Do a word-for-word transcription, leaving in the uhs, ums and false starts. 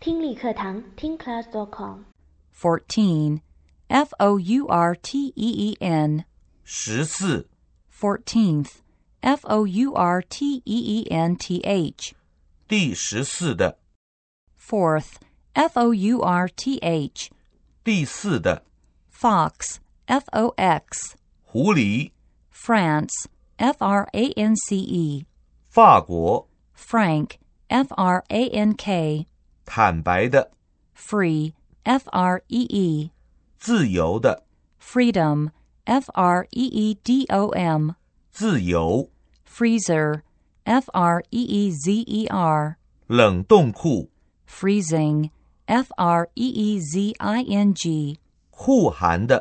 听力课堂听 class dot com。 fourteen, F O U R T E E N. 十四 fourteenth, F O U R T E E N T H. 第十四的 fourth, F O U R T H. 第四的 fox, F O X. 狐狸 France, F R A N C E. 法国 frank, F R A N K. 坦白的 free, F R E E. 自由的 freedom, F R E E D O M. 自由 freezer, F R E E Z E R. 冷冻库 freezing, F R E E Z I N G. 酷寒的